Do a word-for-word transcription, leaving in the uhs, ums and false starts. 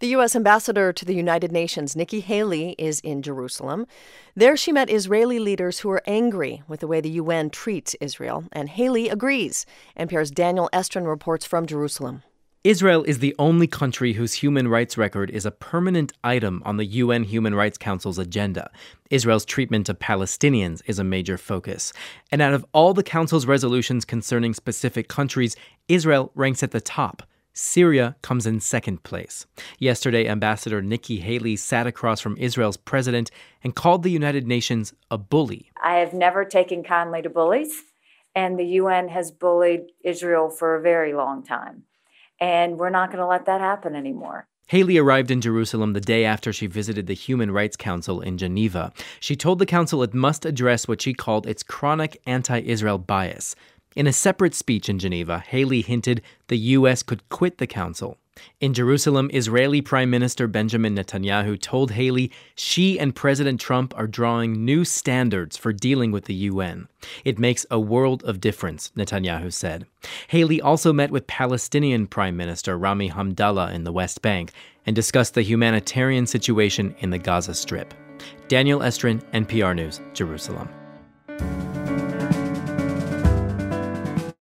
The U S ambassador to the United Nations, Nikki Haley, is in Jerusalem. There she met Israeli leaders who are angry with the way the U N treats Israel, and Haley agrees. N P R's Daniel Estrin reports from Jerusalem. Israel is the only country whose human rights record is a permanent item on the U N Human Rights Council's agenda. Israel's treatment of Palestinians is a major focus. And out of all the Council's resolutions concerning specific countries, Israel ranks at the top. Syria comes in second place. Yesterday, Ambassador Nikki Haley sat across from Israel's president and called the United Nations a bully. I have never taken kindly to bullies, and the U N has bullied Israel for a very long time. And we're not going to let that happen anymore. Haley arrived in Jerusalem the day after she visited the Human Rights Council in Geneva. She told the council it must address what she called its chronic anti-Israel bias. In a separate speech in Geneva, Haley hinted the U S could quit the council. In Jerusalem, Israeli Prime Minister Benjamin Netanyahu told Haley she and President Trump are drawing new standards for dealing with the U N. It makes a world of difference, Netanyahu said. Haley also met with Palestinian Prime Minister Rami Hamdallah in the West Bank and discussed the humanitarian situation in the Gaza Strip. Daniel Estrin, N P R News, Jerusalem.